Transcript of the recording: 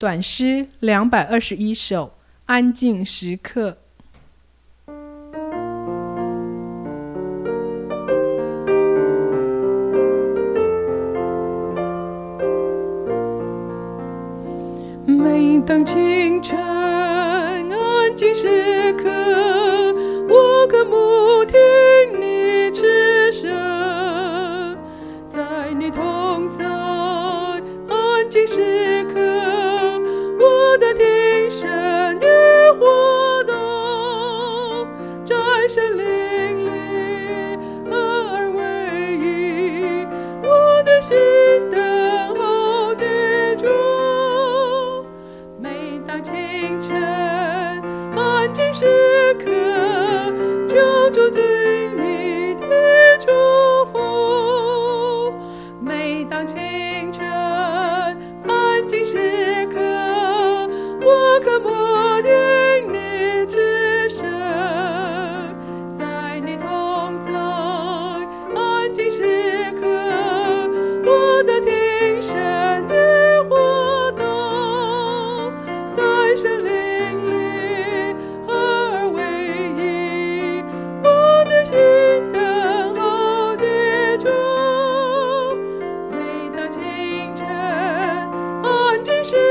短诗221首，安静时刻。每当清晨安静时刻，我渴慕听你之声，在你同在安静时刻，我的听神的活动，在神灵里合而为一，我的心等候的主。每当清晨安静时刻，就住进你的祝福。每当清晨安静时刻，我渴慕听你之声，在你同在安静时刻，我的听神的活动，在神灵里合而为一，我的心等候的主。每当清晨安静时